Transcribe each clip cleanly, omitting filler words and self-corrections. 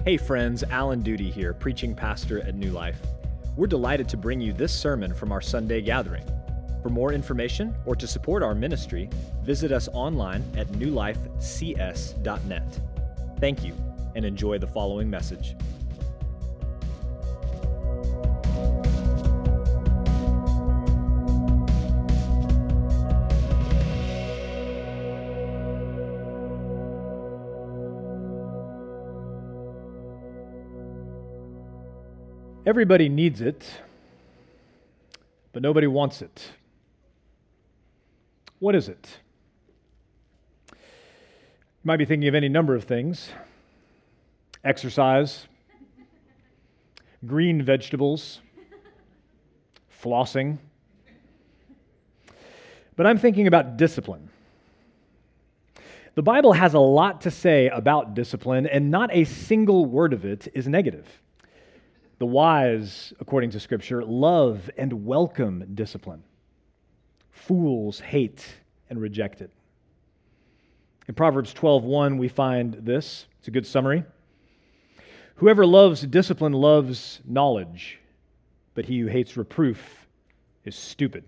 Hey friends, Alan Duty here, preaching pastor at New Life. We're delighted to bring you this sermon from our Sunday gathering. For more information or to support our ministry, visit us online at newlifecs.net. Thank you, and enjoy the following message. Everybody needs it, but nobody wants it. What is it? You might be thinking of any number of things. Exercise, green vegetables, flossing. But I'm thinking about discipline. The Bible has a lot to say about discipline, and not a single word of it is negative. The wise, according to Scripture, love and welcome discipline. Fools hate and reject it. In Proverbs 12:1, we find this. It's a good summary. Whoever loves discipline loves knowledge, but he who hates reproof is stupid.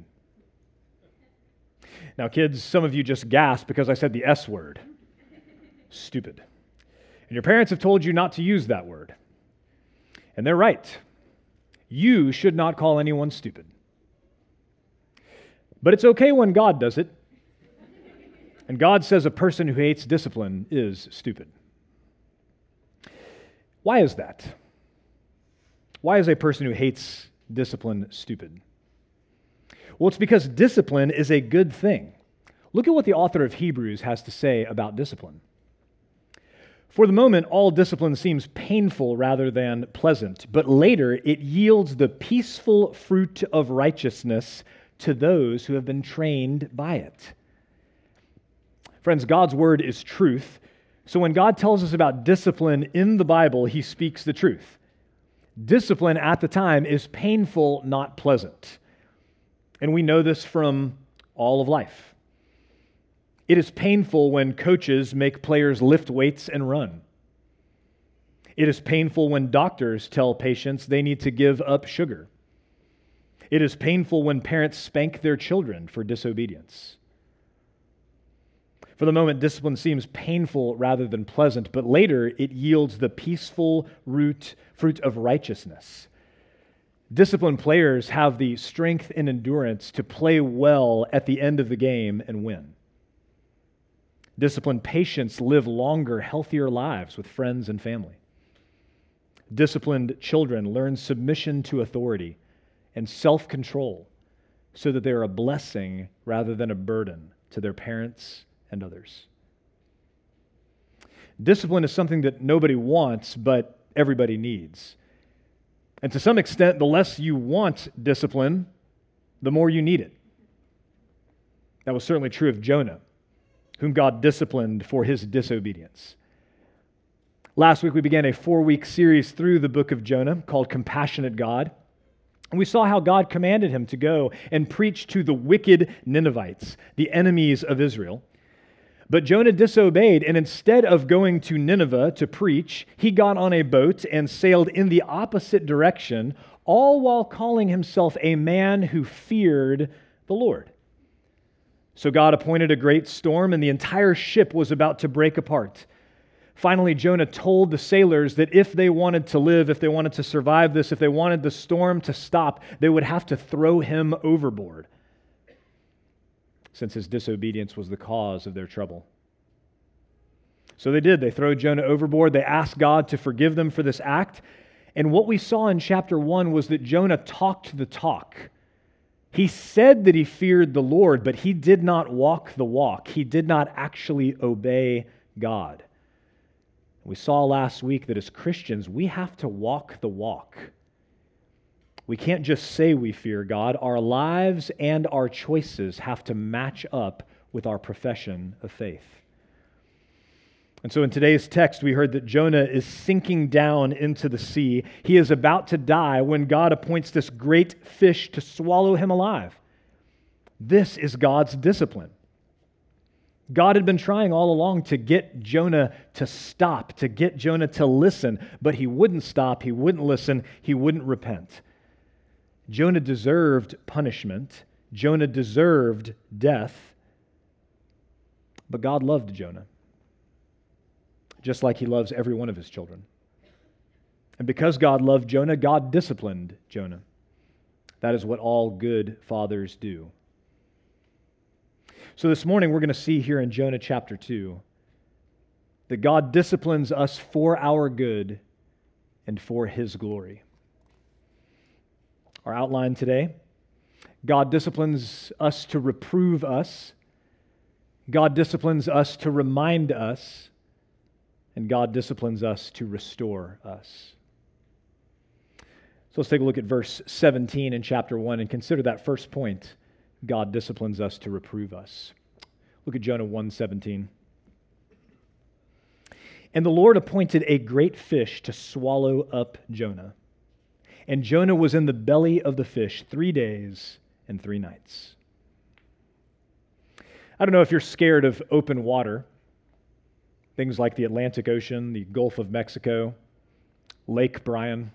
Now, kids, some of you just gasped because I said the S word. Stupid. And your parents have told you not to use that word. And they're right. You should not call anyone stupid. But it's okay when God does it. And God says a person who hates discipline is stupid. Why is that? Why is a person who hates discipline stupid? Well, it's because discipline is a good thing. Look at what the author of Hebrews has to say about discipline. For the moment, all discipline seems painful rather than pleasant, but later it yields the peaceful fruit of righteousness to those who have been trained by it. Friends, God's word is truth, so when God tells us about discipline in the Bible, he speaks the truth. Discipline at the time is painful, not pleasant. And we know this from all of life. It is painful when coaches make players lift weights and run. It is painful when doctors tell patients they need to give up sugar. It is painful when parents spank their children for disobedience. For the moment, discipline seems painful rather than pleasant, but later it yields the peaceful fruit of righteousness. Disciplined players have the strength and endurance to play well at the end of the game and win. Disciplined patients live longer, healthier lives with friends and family. Disciplined children learn submission to authority and self-control so that they are a blessing rather than a burden to their parents and others. Discipline is something that nobody wants, but everybody needs. And to some extent, the less you want discipline, the more you need it. That was certainly true of Jonah, whom God disciplined for his disobedience. Last week, we began a 4-week series through the book of Jonah called Compassionate God. And we saw how God commanded him to go and preach to the wicked Ninevites, the enemies of Israel. But Jonah disobeyed, and instead of going to Nineveh to preach, he got on a boat and sailed in the opposite direction, all while calling himself a man who feared the Lord. So God appointed a great storm, and the entire ship was about to break apart. Finally, Jonah told the sailors that if they wanted to live, if they wanted to survive this, if they wanted the storm to stop, they would have to throw him overboard, since his disobedience was the cause of their trouble. So they did. They threw Jonah overboard. They asked God to forgive them for this act. And what we saw in chapter 1 was that Jonah talked the talk. He said that he feared the Lord, but he did not walk the walk. He did not actually obey God. We saw last week that as Christians, we have to walk the walk. We can't just say we fear God. Our lives and our choices have to match up with our profession of faith. And so in today's text, we heard that Jonah is sinking down into the sea. He is about to die when God appoints this great fish to swallow him alive. This is God's discipline. God had been trying all along to get Jonah to stop, to get Jonah to listen, but he wouldn't stop, he wouldn't listen, he wouldn't repent. Jonah deserved punishment. Jonah deserved death. But God loved Jonah, just like he loves every one of his children. And because God loved Jonah, God disciplined Jonah. That is what all good fathers do. So this morning we're going to see here in Jonah chapter 2 that God disciplines us for our good and for his glory. Our outline today: God disciplines us to reprove us, God disciplines us to remind us, and God disciplines us to restore us. So let's take a look at verse 17 in chapter 1 and consider that first point. God disciplines us to reprove us. Look at Jonah 1:17. And the Lord appointed a great fish to swallow up Jonah. And Jonah was in the belly of the fish 3 days and 3 nights. I don't know if you're scared of open water, things like the Atlantic Ocean, the Gulf of Mexico, Lake Bryan.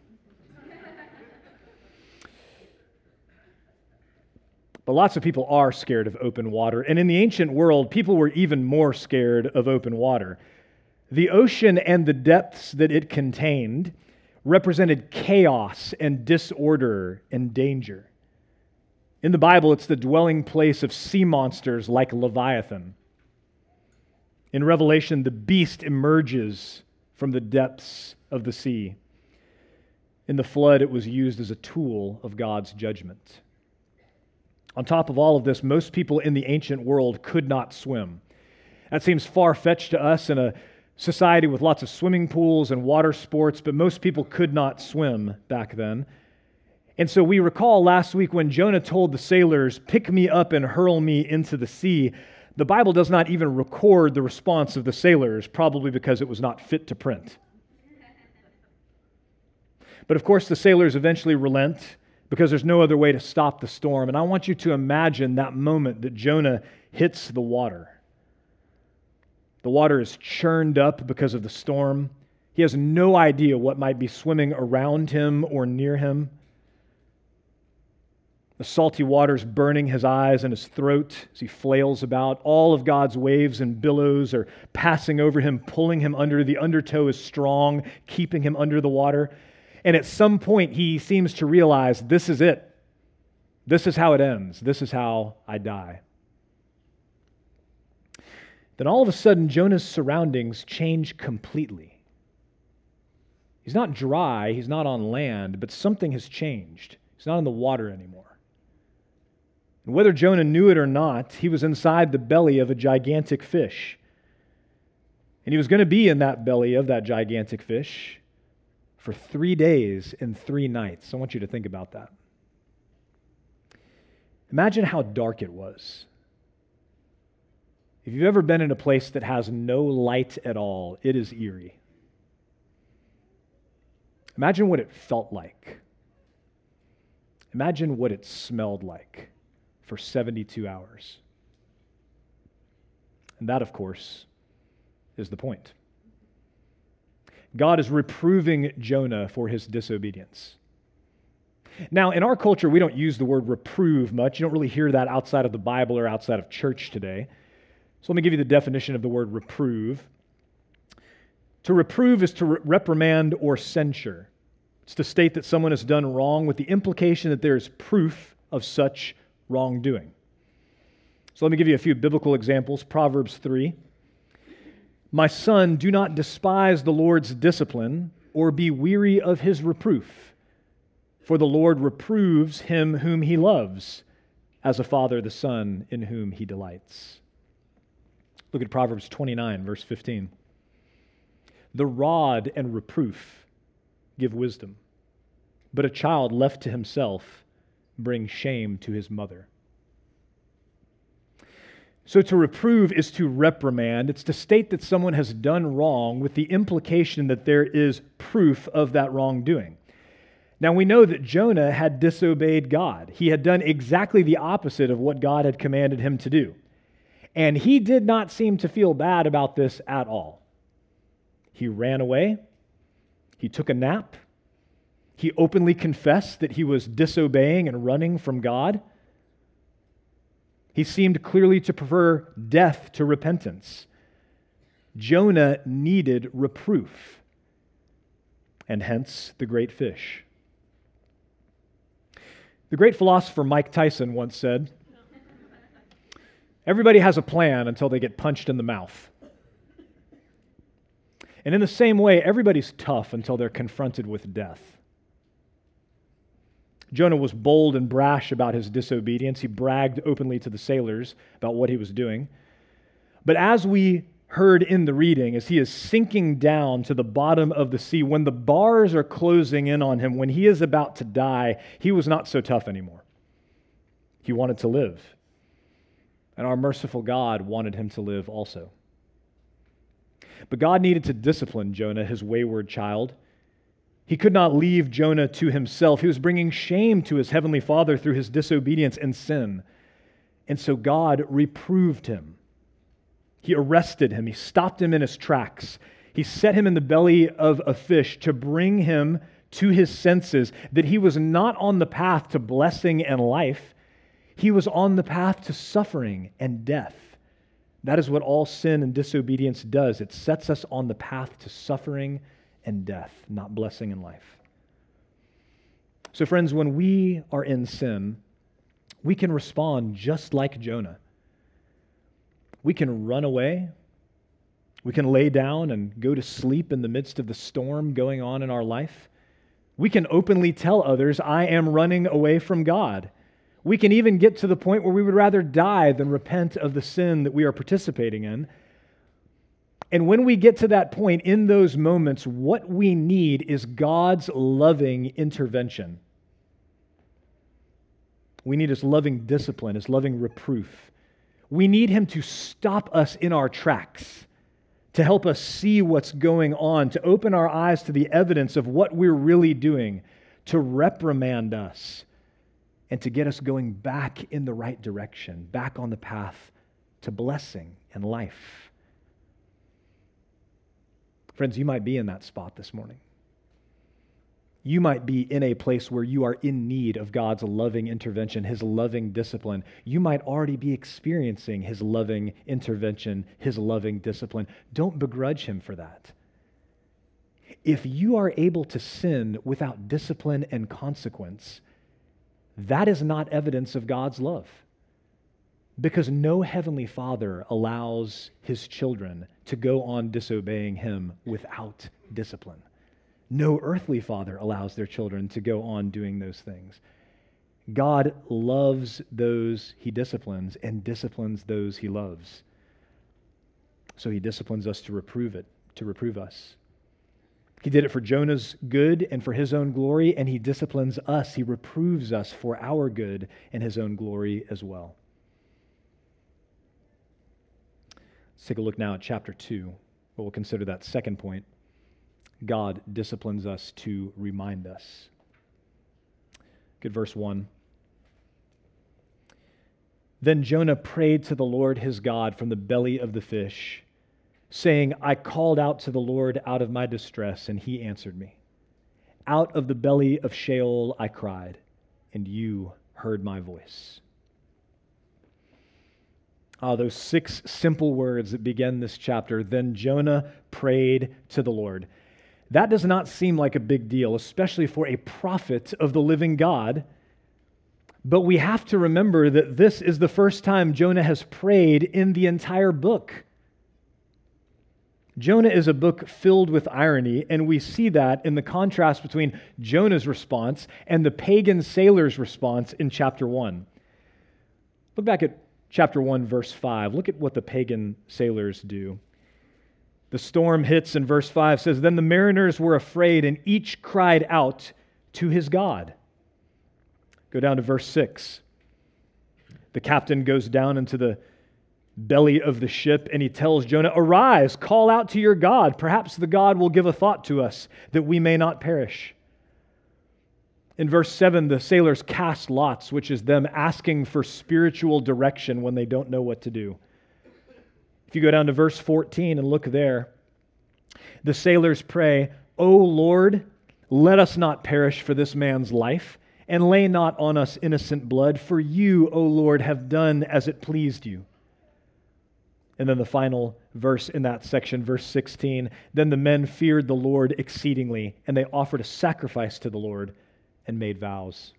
But lots of people are scared of open water. And in the ancient world, people were even more scared of open water. The ocean and the depths that it contained represented chaos and disorder and danger. In the Bible, it's the dwelling place of sea monsters like Leviathan. In Revelation, the beast emerges from the depths of the sea. In the flood, it was used as a tool of God's judgment. On top of all of this, most people in the ancient world could not swim. That seems far-fetched to us in a society with lots of swimming pools and water sports, but most people could not swim back then. And so we recall last week when Jonah told the sailors, "Pick me up and hurl me into the sea." The Bible does not even record the response of the sailors, probably because it was not fit to print. But of course, the sailors eventually relent, because there's no other way to stop the storm. And I want you to imagine that moment that Jonah hits the water. The water is churned up because of the storm. He has no idea what might be swimming around him or near him. The salty water's burning his eyes and his throat as he flails about. All of God's waves and billows are passing over him, pulling him under. The undertow is strong, keeping him under the water. And at some point, he seems to realize, this is it. This is how it ends. This is how I die. Then all of a sudden, Jonah's surroundings change completely. He's not dry, he's not on land, but something has changed. He's not in the water anymore. And whether Jonah knew it or not, he was inside the belly of a gigantic fish. And he was going to be in that belly of that gigantic fish for 3 days and 3 nights. I want you to think about that. Imagine how dark it was. If you've ever been in a place that has no light at all, it is eerie. Imagine what it felt like. Imagine what it smelled like for 72 hours. And that, of course, is the point. God is reproving Jonah for his disobedience. Now, in our culture, we don't use the word reprove much. You don't really hear that outside of the Bible or outside of church today. So let me give you the definition of the word reprove. To reprove is to reprimand or censure. It's to state that someone has done wrong with the implication that there is proof of such wrongdoing. So let me give you a few biblical examples. Proverbs 3. My son, do not despise the Lord's discipline or be weary of his reproof. For the Lord reproves him whom he loves, as a father the son in whom he delights. Look at Proverbs 29, verse 15. The rod and reproof give wisdom, but a child left to himself brings shame to his mother. So to reprove is to reprimand. It's to state that someone has done wrong with the implication that there is proof of that wrongdoing. Now we know that Jonah had disobeyed God. He had done exactly the opposite of what God had commanded him to do. And he did not seem to feel bad about this at all. He ran away. He took a nap. He openly confessed that he was disobeying and running from God. He seemed clearly to prefer death to repentance. Jonah needed reproof, and hence the great fish. The great philosopher Mike Tyson once said, "Everybody has a plan until they get punched in the mouth." And in the same way, everybody's tough until they're confronted with death. Jonah was bold and brash about his disobedience. He bragged openly to the sailors about what he was doing. But as we heard in the reading, as he is sinking down to the bottom of the sea, when the bars are closing in on him, when he is about to die, he was not so tough anymore. He wanted to live. And our merciful God wanted him to live also. But God needed to discipline Jonah, his wayward child. He could not leave Jonah to himself. He was bringing shame to his heavenly Father through his disobedience and sin. And so God reproved him. He arrested him. He stopped him in his tracks. He set him in the belly of a fish to bring him to his senses, that he was not on the path to blessing and life. He was on the path to suffering and death. That is what all sin and disobedience does. It sets us on the path to suffering and death, not blessing and life. So friends, when we are in sin, we can respond just like Jonah. We can run away. We can lay down and go to sleep in the midst of the storm going on in our life. We can openly tell others, "I am running away from God." We can even get to the point where we would rather die than repent of the sin that we are participating in. And when we get to that point, in those moments, what we need is God's loving intervention. We need His loving discipline, His loving reproof. We need Him to stop us in our tracks, to help us see what's going on, to open our eyes to the evidence of what we're really doing, to reprimand us, and to get us going back in the right direction, back on the path to blessing and life. Friends, you might be in that spot this morning. You might be in a place where you are in need of God's loving intervention, His loving discipline. You might already be experiencing His loving intervention, His loving discipline. Don't begrudge Him for that. If you are able to sin without discipline and consequence, that is not evidence of God's love. Because no heavenly Father allows His children to go on disobeying Him without discipline. No earthly father allows their children to go on doing those things. God loves those He disciplines and disciplines those He loves. So He disciplines us to reprove us. He did it for Jonah's good and for His own glory, and He disciplines us. He reproves us for our good and His own glory as well. Let's take a look now at chapter 2, where we'll consider that second point. God disciplines us to remind us. Look at verse 1. Then Jonah prayed to the Lord his God from the belly of the fish, saying, I called out to the Lord out of my distress, and He answered me. Out of the belly of Sheol I cried, and You heard my voice. Those 6 simple words that begin this chapter. Then Jonah prayed to the Lord. That does not seem like a big deal, especially for a prophet of the living God. But we have to remember that this is the first time Jonah has prayed in the entire book. Jonah is a book filled with irony, and we see that in the contrast between Jonah's response and the pagan sailors' response in chapter 1. Look back at chapter 1, verse 5. Look at what the pagan sailors do. The storm hits, and verse 5 says, Then the mariners were afraid, and each cried out to his God. Go down to verse 6. The captain goes down into the belly of the ship, and he tells Jonah, Arise, call out to your God. Perhaps the God will give a thought to us, that we may not perish. In verse 7, the sailors cast lots, which is them asking for spiritual direction when they don't know what to do. If you go down to verse 14 and look there, the sailors pray, "O Lord, let us not perish for this man's life, and lay not on us innocent blood, for you, O Lord, have done as it pleased you." And then the final verse in that section, verse 16, "Then the men feared the Lord exceedingly, and they offered a sacrifice to the Lord and made vows."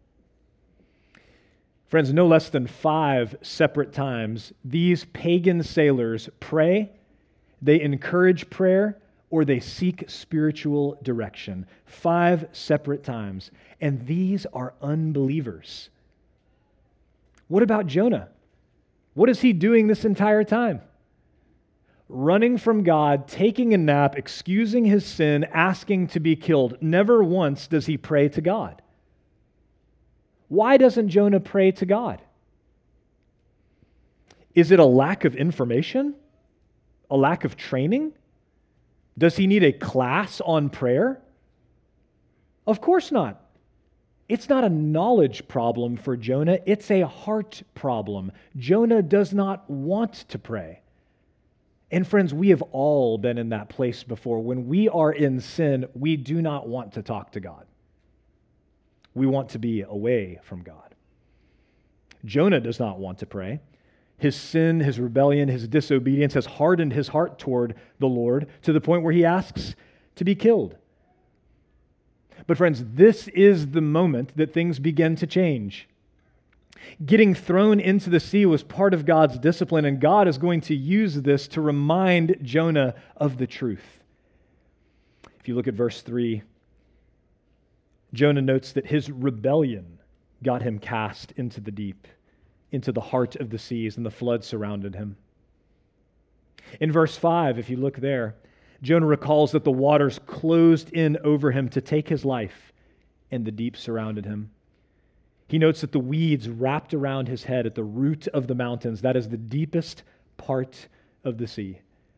Friends, no less than 5 separate times, these pagan sailors pray, they encourage prayer, or they seek spiritual direction. 5 separate times. And these are unbelievers. What about Jonah? What is he doing this entire time? Running from God, taking a nap, excusing his sin, asking to be killed. Never once does he pray to God. Why doesn't Jonah pray to God? Is it a lack of information? A lack of training? Does he need a class on prayer? Of course not. It's not a knowledge problem for Jonah, it's a heart problem. Jonah does not want to pray. And friends, we have all been in that place before. When we are in sin, we do not want to talk to God. We want to be away from God. Jonah does not want to pray. His sin, his rebellion, his disobedience has hardened his heart toward the Lord to the point where he asks to be killed. But friends, this is the moment that things begin to change. Getting thrown into the sea was part of God's discipline, and God is going to use this to remind Jonah of the truth. If you look at verse 3, Jonah notes that his rebellion got him cast into the deep, into the heart of the seas, and the flood surrounded him. In verse 5, if you look there, Jonah recalls that the waters closed in over him to take his life, and the deep surrounded him. He notes that the weeds wrapped around his head at the root of the mountains. That is the deepest part of the sea.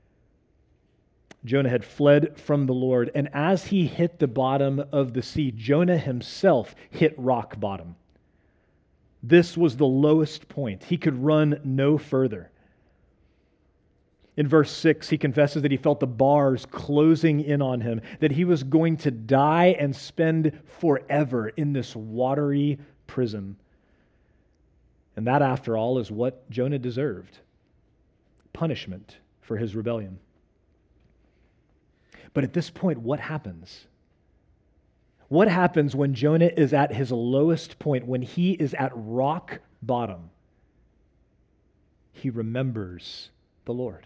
Jonah had fled from the Lord, and as he hit the bottom of the sea, Jonah himself hit rock bottom. This was the lowest point. He could run no further. In verse 6, he confesses that he felt the bars closing in on him, that he was going to die and spend forever in this watery prison. And that, after all, is what Jonah deserved: punishment for his rebellion. But at this point, what happens? What happens when Jonah is at his lowest point, when he is at rock bottom? He remembers the Lord.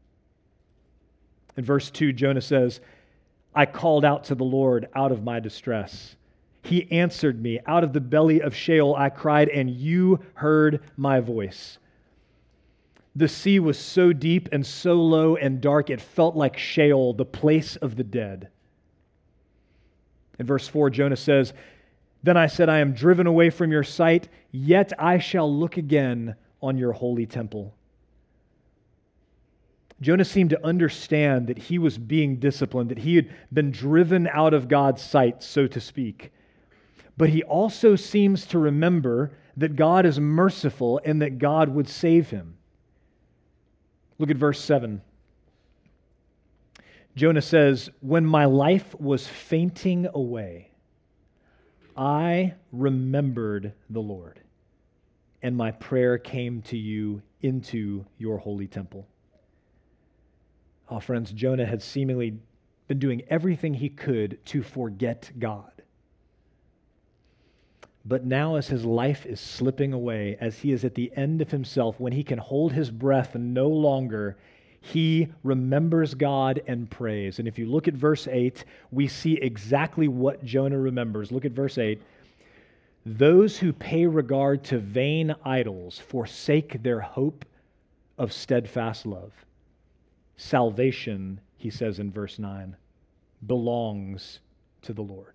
In verse 2, Jonah says, "I called out to the Lord out of my distress. He answered me. Out of the belly of Sheol I cried, and you heard my voice." The sea was so deep and so low and dark, it felt like Sheol, the place of the dead. In verse 4, Jonah says, "Then I said, I am driven away from your sight, yet I shall look again on your holy temple." Jonah seemed to understand that he was being disciplined, that he had been driven out of God's sight, so to speak. But he also seems to remember that God is merciful and that God would save him. Look at verse 7. Jonah says, "When my life was fainting away, I remembered the Lord, and my prayer came to you into your holy temple." Oh, friends, Jonah had seemingly been doing everything he could to forget God. But now, as his life is slipping away, as he is at the end of himself, when he can hold his breath no longer, he remembers God and prays. And if you look at verse 8, we see exactly what Jonah remembers. Look at verse 8. "Those who pay regard to vain idols forsake their hope of steadfast love. Salvation," he says in verse 9, "belongs to the Lord."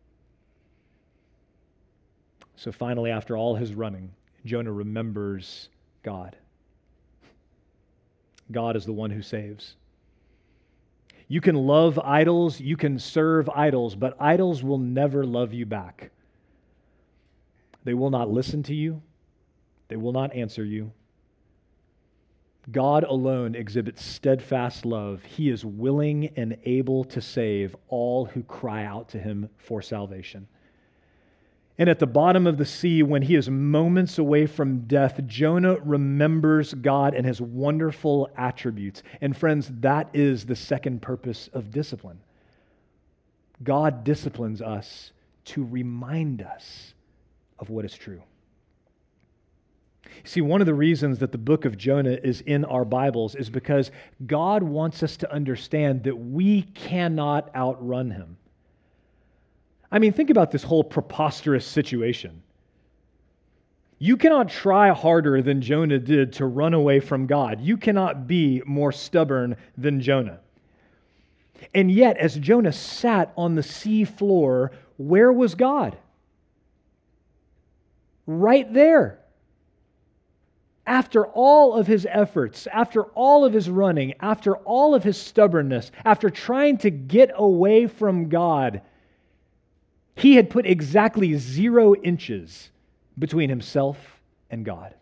So finally, after all his running, Jonah remembers God. God is the one who saves. You can love idols, you can serve idols, but idols will never love you back. They will not listen to you. They will not answer you. God alone exhibits steadfast love. He is willing and able to save all who cry out to him for salvation. And at the bottom of the sea, when he is moments away from death, Jonah remembers God and his wonderful attributes. And friends, that is the second purpose of discipline. God disciplines us to remind us of what is true. See, one of the reasons that the book of Jonah is in our Bibles is because God wants us to understand that we cannot outrun him. I mean, think about this whole preposterous situation. You cannot try harder than Jonah did to run away from God. You cannot be more stubborn than Jonah. And yet, as Jonah sat on the sea floor, where was God? Right there. After all of his efforts, after all of his running, after all of his stubbornness, after trying to get away from God, he had put exactly 0 inches between himself and God.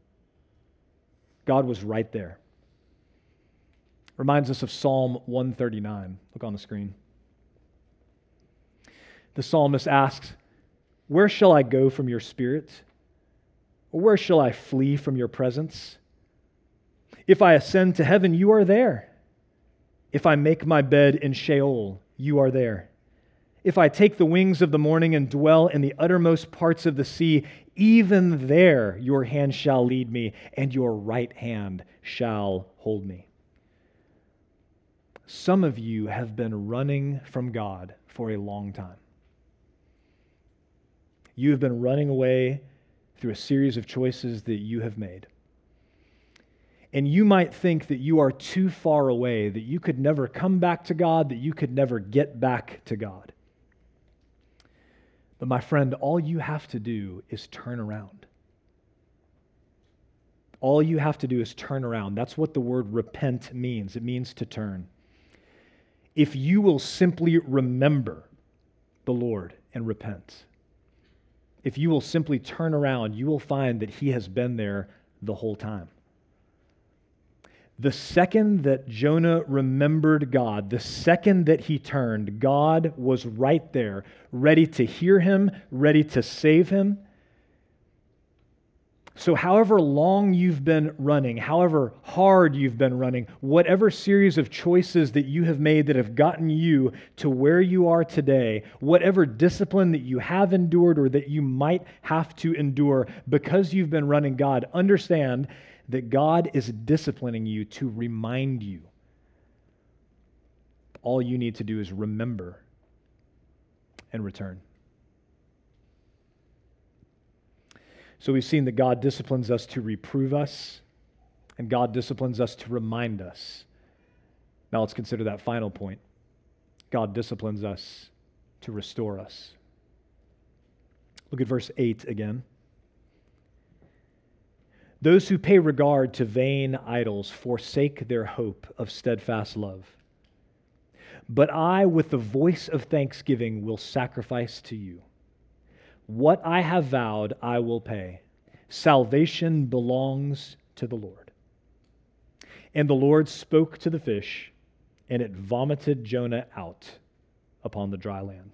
God was right there. Reminds us of Psalm 139. Look on the screen. The psalmist asks, "Where shall I go from your spirit? Or where shall I flee from your presence? If I ascend to heaven, you are there. If I make my bed in Sheol, you are there. If I take the wings of the morning and dwell in the uttermost parts of the sea, even there your hand shall lead me, and your right hand shall hold me." Some of you have been running from God for a long time. You have been running away through a series of choices that you have made. And you might think that you are too far away, that you could never come back to God, that you could never get back to God. But my friend, all you have to do is turn around. All you have to do is turn around. That's what the word repent means. It means to turn. If you will simply remember the Lord and repent, if you will simply turn around, you will find that he has been there the whole time. The second that Jonah remembered God, the second that he turned, God was right there, ready to hear him, ready to save him. So however long you've been running, however hard you've been running, whatever series of choices that you have made that have gotten you to where you are today, whatever discipline that you have endured or that you might have to endure because you've been running God, understand that God is disciplining you to remind you. All you need to do is remember and return. So we've seen that God disciplines us to reprove us, and God disciplines us to remind us. Now let's consider that final point. God disciplines us to restore us. Look at verse 8 again. "Those who pay regard to vain idols forsake their hope of steadfast love. But I, with the voice of thanksgiving, will sacrifice to you. What I have vowed, I will pay. Salvation belongs to the Lord." And the Lord spoke to the fish, and it vomited Jonah out upon the dry land.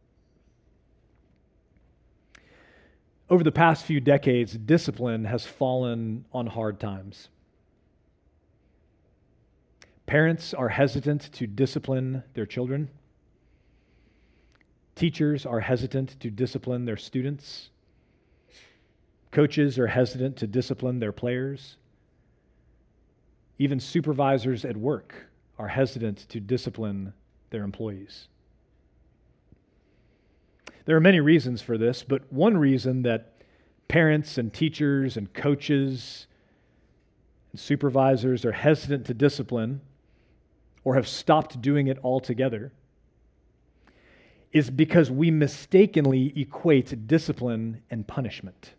Over the past few decades, discipline has fallen on hard times. Parents are hesitant to discipline their children. Teachers are hesitant to discipline their students. Coaches are hesitant to discipline their players. Even supervisors at work are hesitant to discipline their employees. There are many reasons for this, but one reason that parents and teachers and coaches and supervisors are hesitant to discipline or have stopped doing it altogether is because we mistakenly equate discipline and punishment.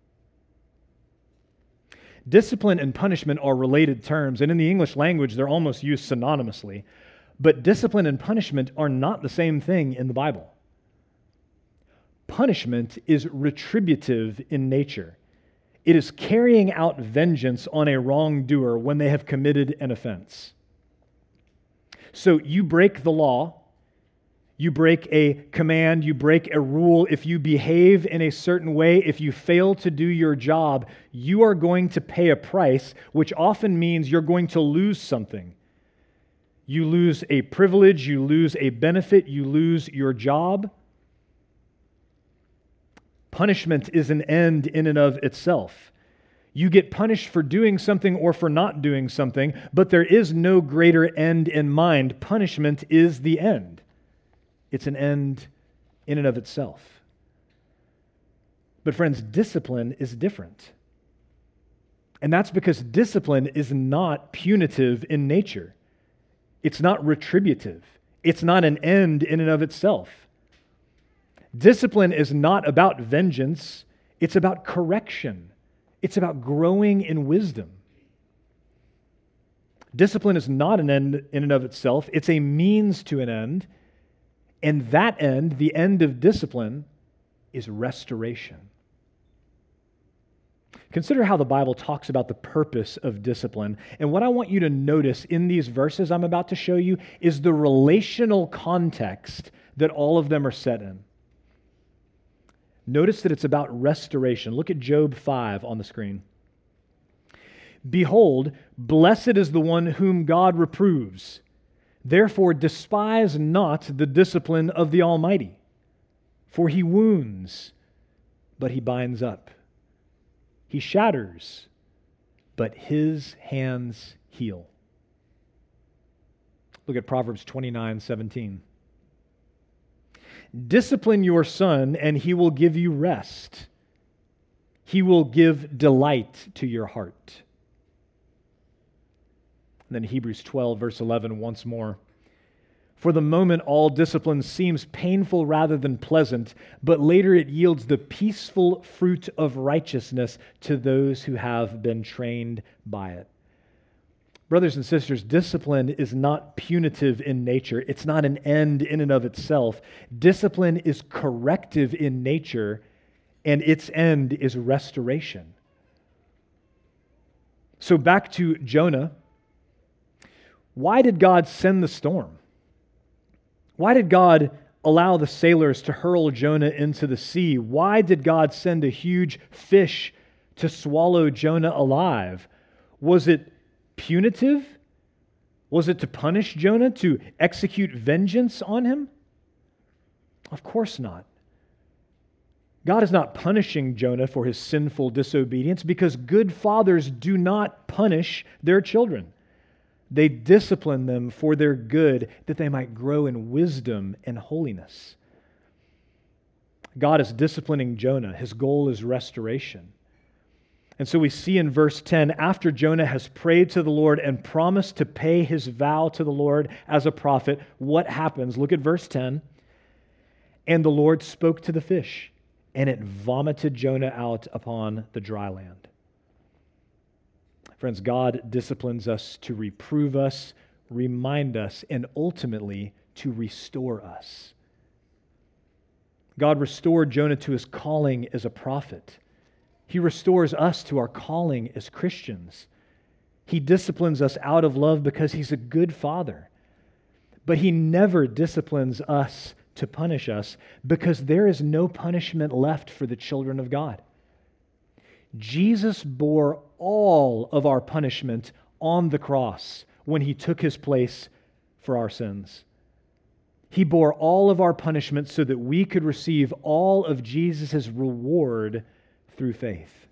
Discipline and punishment are related terms, and in the English language, they're almost used synonymously. But discipline and punishment are not the same thing in the Bible. Punishment is retributive in nature. It is carrying out vengeance on a wrongdoer when they have committed an offense. So you break the law, you break a command, you break a rule. If you behave in a certain way, if you fail to do your job, you are going to pay a price, which often means you're going to lose something. You lose a privilege, you lose a benefit, you lose your job. Punishment is an end in and of itself. You get punished for doing something or for not doing something, but there is no greater end in mind. Punishment is the end. It's an end in and of itself. But friends, discipline is different. And that's because discipline is not punitive in nature. It's not retributive. It's not an end in and of itself. Discipline is not about vengeance. It's about correction. It's about growing in wisdom. Discipline is not an end in and of itself. It's a means to an end. And that end, the end of discipline, is restoration. Consider how the Bible talks about the purpose of discipline. And what I want you to notice in these verses I'm about to show you is the relational context that all of them are set in. Notice that it's about restoration. Look at Job 5 on the screen. Behold, blessed is the one whom God reproves. Therefore despise not the discipline of the Almighty, for he wounds, but he binds up. He shatters, but his hands heal. Look at Proverbs 29:17. Discipline your son, and he will give you rest. He will give delight to your heart. And then Hebrews 12, verse 11, once more. For the moment, all discipline seems painful rather than pleasant, but later it yields the peaceful fruit of righteousness to those who have been trained by it. Brothers and sisters, discipline is not punitive in nature. It's not an end in and of itself. Discipline is corrective in nature, and its end is restoration. So back to Jonah. Why did God send the storm? Why did God allow the sailors to hurl Jonah into the sea? Why did God send a huge fish to swallow Jonah alive? Was it punitive? Was it to punish Jonah, to execute vengeance on him? Of course not. God is not punishing Jonah for his sinful disobedience because good fathers do not punish their children. They discipline them for their good, that they might grow in wisdom and holiness. God is disciplining Jonah. His goal is restoration. And so we see in verse 10, after Jonah has prayed to the Lord and promised to pay his vow to the Lord as a prophet, what happens? Look at verse 10. And the Lord spoke to the fish, and it vomited Jonah out upon the dry land. Friends, God disciplines us to reprove us, remind us, and ultimately to restore us. God restored Jonah to his calling as a prophet. He restores us to our calling as Christians. He disciplines us out of love because he's a good father. But he never disciplines us to punish us because there is no punishment left for the children of God. Jesus bore all of our punishment on the cross when he took his place for our sins. He bore all of our punishment so that we could receive all of Jesus' reward through faith.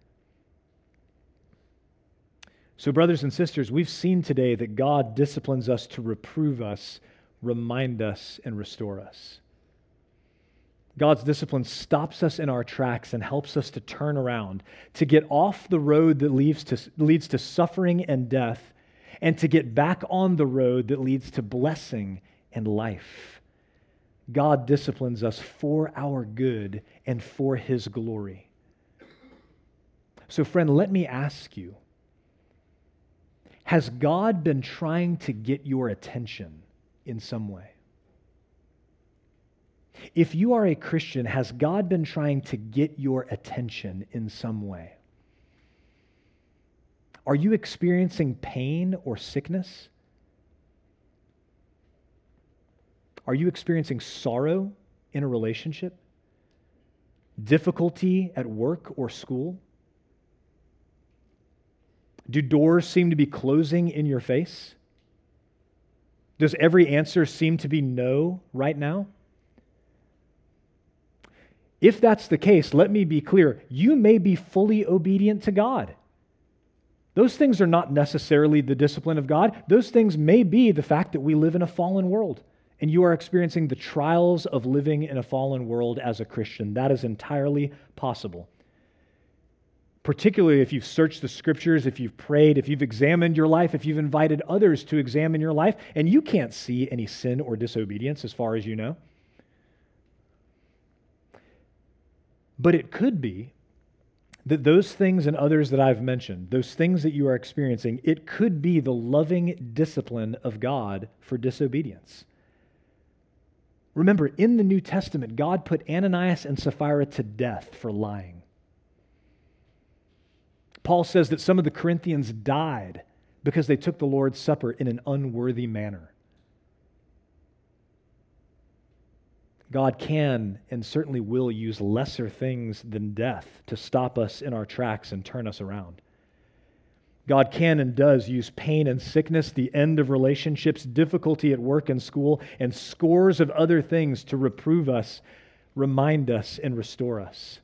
So, brothers and sisters, we've seen today that God disciplines us to reprove us, remind us, and restore us. God's discipline stops us in our tracks and helps us to turn around, to get off the road that leads to suffering and death, and to get back on the road that leads to blessing and life. God disciplines us for our good and for his glory. So, friend, let me ask you, has God been trying to get your attention in some way? If you are a Christian, has God been trying to get your attention in some way? Are you experiencing pain or sickness? Are you experiencing sorrow in a relationship? Difficulty at work or school? Do doors seem to be closing in your face? Does every answer seem to be no right now? If that's the case, let me be clear. You may be fully obedient to God. Those things are not necessarily the discipline of God. Those things may be the fact that we live in a fallen world, and you are experiencing the trials of living in a fallen world as a Christian. That is entirely possible. Particularly if you've searched the Scriptures, if you've prayed, if you've examined your life, if you've invited others to examine your life, and you can't see any sin or disobedience as far as you know. But it could be that those things and others that I've mentioned, those things that you are experiencing, it could be the loving discipline of God for disobedience. Remember, in the New Testament, God put Ananias and Sapphira to death for lying. Paul says that some of the Corinthians died because they took the Lord's Supper in an unworthy manner. God can and certainly will use lesser things than death to stop us in our tracks and turn us around. God can and does use pain and sickness, the end of relationships, difficulty at work and school, and scores of other things to reprove us, remind us, and restore us.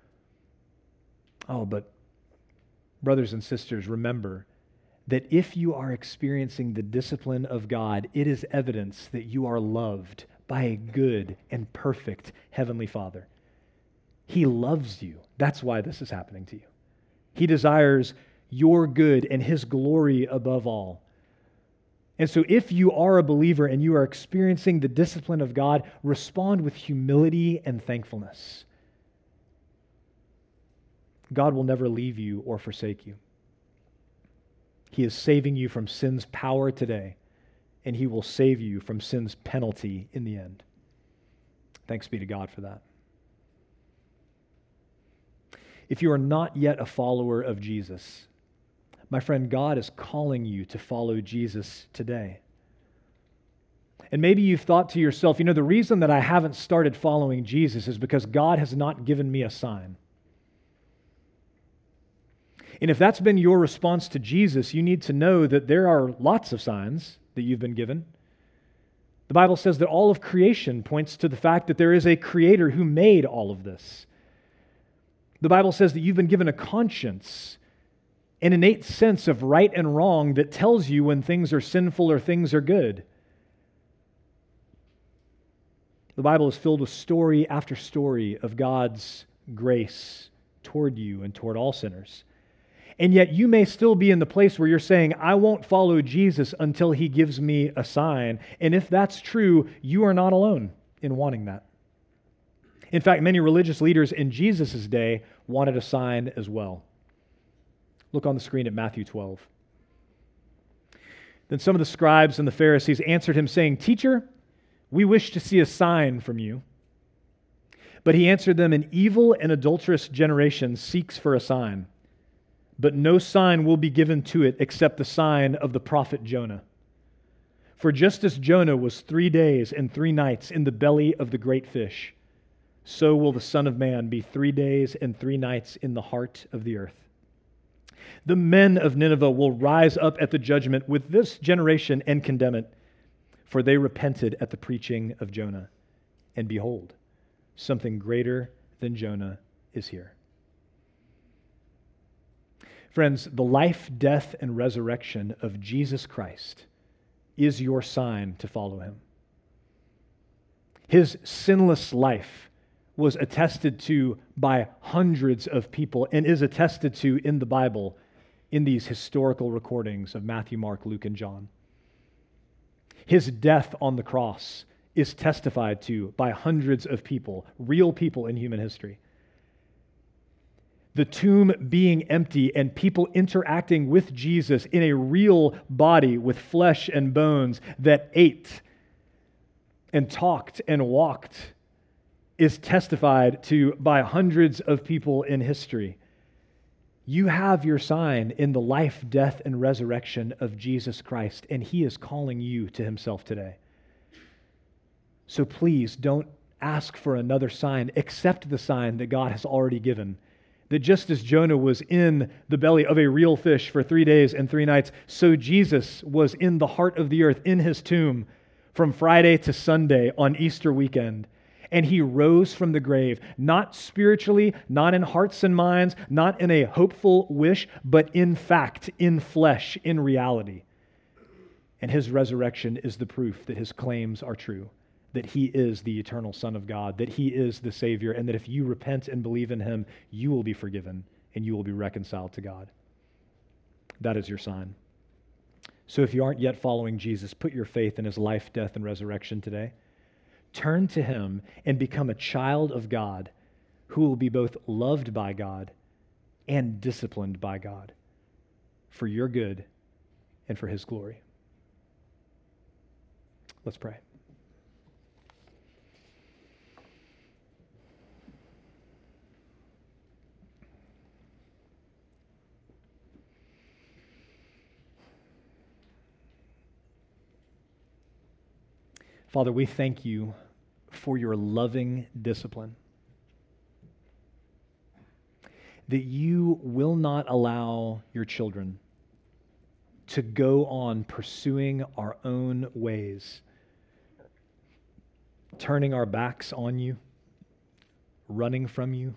Oh, but brothers and sisters, remember that if you are experiencing the discipline of God, it is evidence that you are loved by a good and perfect Heavenly Father. He loves you. That's why this is happening to you. He desires your good and His glory above all. And so if you are a believer and you are experiencing the discipline of God, respond with humility and thankfulness. God will never leave you or forsake you. He is saving you from sin's power today, and He will save you from sin's penalty in the end. Thanks be to God for that. If you are not yet a follower of Jesus, my friend, God is calling you to follow Jesus today. And maybe you've thought to yourself, the reason that I haven't started following Jesus is because God has not given me a sign. And if that's been your response to Jesus, you need to know that there are lots of signs that you've been given. The Bible says that all of creation points to the fact that there is a Creator who made all of this. The Bible says that you've been given a conscience, an innate sense of right and wrong that tells you when things are sinful or things are good. The Bible is filled with story after story of God's grace toward you and toward all sinners. And yet you may still be in the place where you're saying, I won't follow Jesus until He gives me a sign. And if that's true, you are not alone in wanting that. In fact, many religious leaders in Jesus' day wanted a sign as well. Look on the screen at Matthew 12. Then some of the scribes and the Pharisees answered Him, saying, Teacher, we wish to see a sign from you. But He answered them, An evil and adulterous generation seeks for a sign, but no sign will be given to it except the sign of the prophet Jonah. For just as Jonah was 3 days and 3 nights in the belly of the great fish, so will the Son of Man be 3 days and 3 nights in the heart of the earth. The men of Nineveh will rise up at the judgment with this generation and condemn it, for they repented at the preaching of Jonah. And behold, something greater than Jonah is here. Friends, the life, death, and resurrection of Jesus Christ is your sign to follow Him. His sinless life was attested to by hundreds of people and is attested to in the Bible in these historical recordings of Matthew, Mark, Luke, and John. His death on the cross is testified to by hundreds of people, real people in human history. The tomb being empty and people interacting with Jesus in a real body with flesh and bones that ate and talked and walked is testified to by hundreds of people in history. You have your sign in the life, death, and resurrection of Jesus Christ, and He is calling you to Himself today. So please don't ask for another sign. Accept the sign that God has already given. That just as Jonah was in the belly of a real fish for 3 days and 3 nights, so Jesus was in the heart of the earth, in His tomb, from Friday to Sunday on Easter weekend. And He rose from the grave, not spiritually, not in hearts and minds, not in a hopeful wish, but in fact, in flesh, in reality. And His resurrection is the proof that His claims are true, that He is the eternal Son of God, that He is the Savior, and that if you repent and believe in Him, you will be forgiven and you will be reconciled to God. That is your sign. So if you aren't yet following Jesus, put your faith in His life, death, and resurrection today. Turn to Him and become a child of God who will be both loved by God and disciplined by God for your good and for His glory. Let's pray. Father, we thank You for Your loving discipline, that You will not allow Your children to go on pursuing our own ways, turning our backs on You, running from You,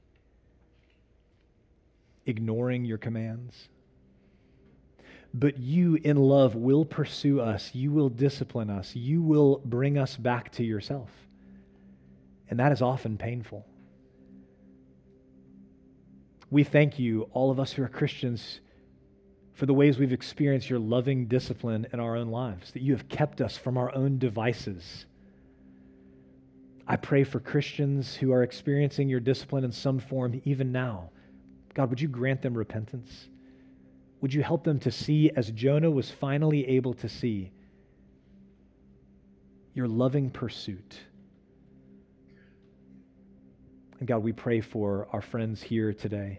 ignoring Your commands. But You, in love, will pursue us. You will discipline us. You will bring us back to Yourself. And that is often painful. We thank You, all of us who are Christians, for the ways we've experienced Your loving discipline in our own lives, that You have kept us from our own devices. I pray for Christians who are experiencing Your discipline in some form even now. God, would You grant them repentance? Would You help them to see, as Jonah was finally able to see, Your loving pursuit? And God, we pray for our friends here today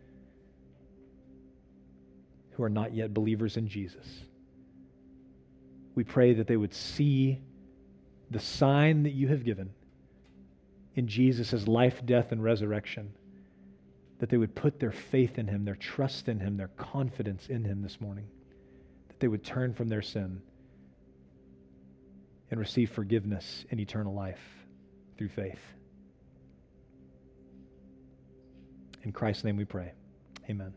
who are not yet believers in Jesus. We pray that they would see the sign that You have given in Jesus' life, death, and resurrection, that they would put their faith in Him, their trust in Him, their confidence in Him this morning, that they would turn from their sin and receive forgiveness and eternal life through faith. In Christ's name we pray. Amen.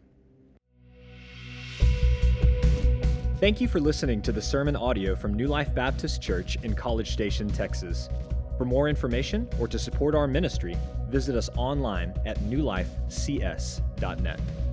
Thank you for listening to the sermon audio from New Life Baptist Church in College Station, Texas. For more information or to support our ministry, visit us online at newlifecs.net.